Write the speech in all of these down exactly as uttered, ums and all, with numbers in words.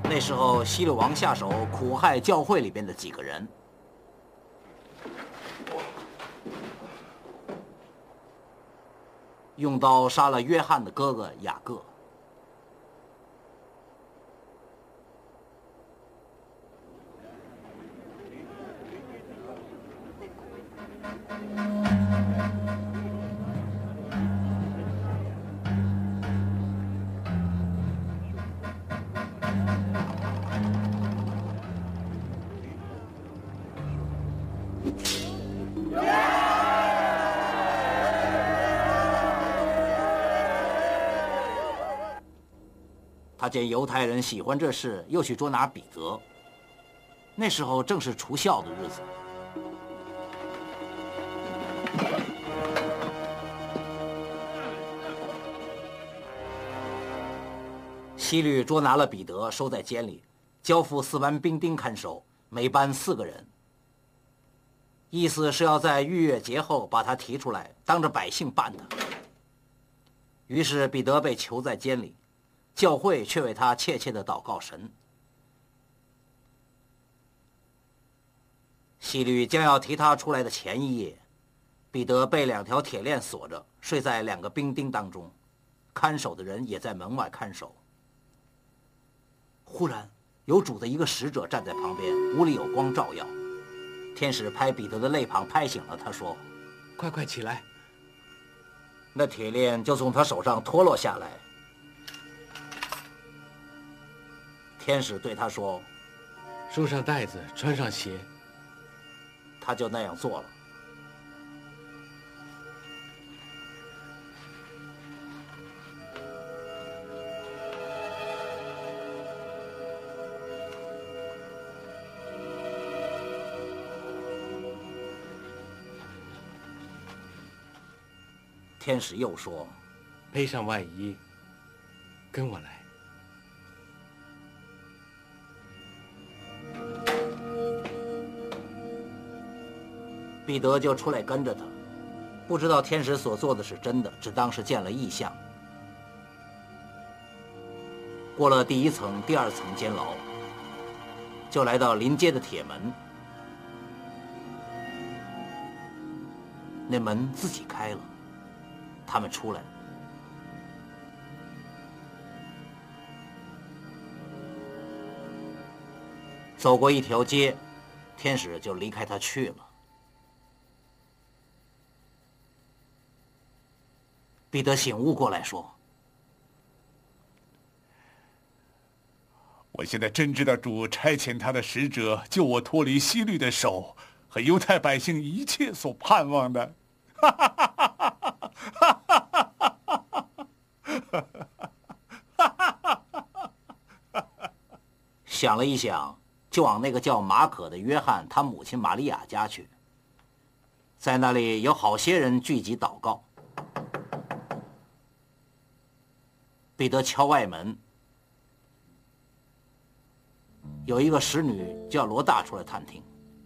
那时候，希律王下手苦害教会里边的几个人，用刀杀了约翰的哥哥雅各。他见犹太人喜欢这事，又去捉拿彼得。那时候正是除酵的日子。希律捉拿了彼得，收在监里，交付四班兵丁看守，每班四个人。意思是要在逾越节后把他提出来，当着百姓办他。于是彼得被囚在监里。教会却为他切切地祷告神。希律将要提他出来的前一夜，彼得被两条铁链锁着，睡在两个兵丁当中，看守的人也在门外看守。忽然，有主的一个使者站在旁边，屋里有光照耀。天使拍彼得的肋旁，拍醒了他，说：“ 快快起来！” 那铁链就从他手上脱落下来。天使对他说：“ 收上带子，穿上鞋。” 他就那样做了。天使又说：“ 披上外衣，跟我来。” 彼得就出来跟着他，不知道天使所做的是真的，只当是见了异象。过了第一层、第二层监牢，就来到临街的铁门，那门自己开了，他们出来。走过一条街，天使就离开他去了。彼得醒悟过来说：“ 我现在真知道主差遣他的使者救我脱离希律的手和犹太百姓一切所盼望的。” 想了一想，就往那个叫马可的约翰他母亲玛利亚家去。在那里有好些人聚集祷告。彼得敲外门，有一个使女叫罗大出来探听。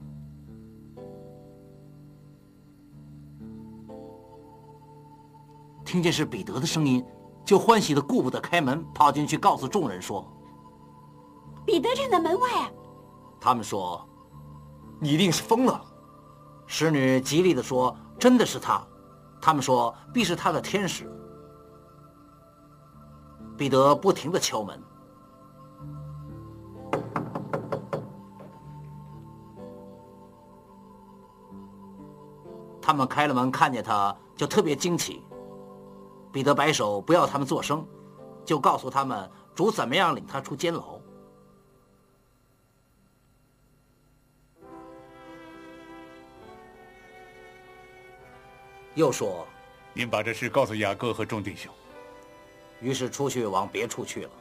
听见是彼得的声音，就欢喜的顾不得开门，跑进去告诉众人说：“ 彼得站在门外啊！” 他们说：“ 你一定是疯了。” 使女极力的说：“真的是他。”他们说：“必是他的天使。”彼得不停地敲门，他们开了门，看见他就特别惊奇。彼得摆手不要他们作声，就告诉他们主怎么样领他出监牢。又说：“ 您把这事告诉雅各和众弟兄。” 于是出去往别处去了。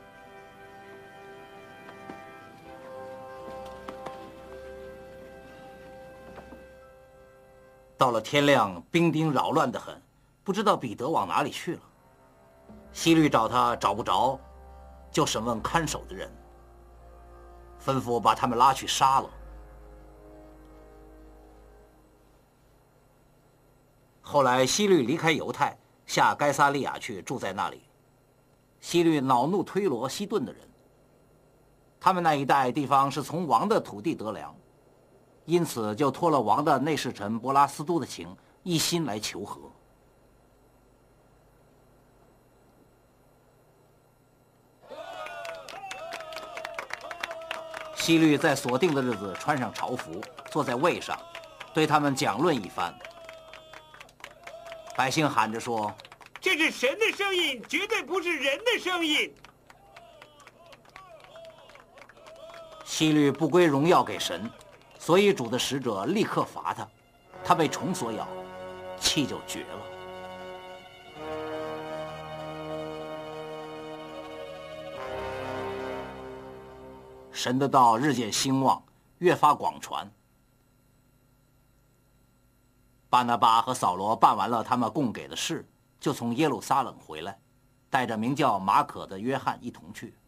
到了天亮，兵丁扰乱得很，不知道彼得往哪里去了。希律找他找不着，就审问看守的人，吩咐把他们拉去杀了。后来希律离开犹太，下该撒利亚去，住在那里。希律恼怒推罗、西顿的人， 他们那一带地方是从王的土地得粮，因此就托了王的内侍臣博拉斯都的情，一心来求和。西律在所定的日子穿上朝服，坐在位上，对他们讲论一番。百姓喊着说：“ 这是神的声音，绝对不是人的声音。” 西律不归荣耀给神，所以主的使者立刻罚他，他被虫所咬，气就绝了。神的道日渐兴旺，越发广传。巴拿巴和扫罗办完了他们供给的事，就从耶路撒冷回来，带着名叫马可的约翰一同去。